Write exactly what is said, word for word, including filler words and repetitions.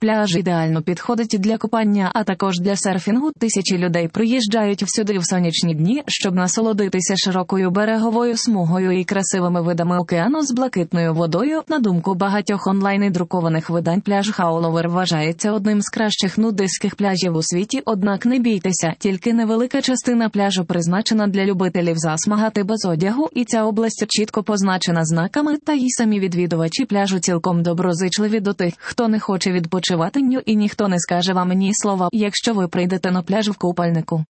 Пляж ідеально підходить для купання, а також для серфінгу. Тисячі людей приїжджають всюди в сонячні дні, щоб насолодитися широкою береговою смугою і красивими видами океану з блакитною водою. На думку багатьох онлайн і друкованих видань, пляж Хауловер вважається одним з кращих нудистських пляжів у світі, однак не бійтеся, тільки невелика частина пляжу призначена для любителів засмагати без одягу, і ця область чітко позначена знаками, та й самі відвідувачі пляжу цілком доброзичливі до тих, хто не хоче відпочивати, і ніхто не скаже вам ні слова, якщо ви прийдете на пляж в купальнику.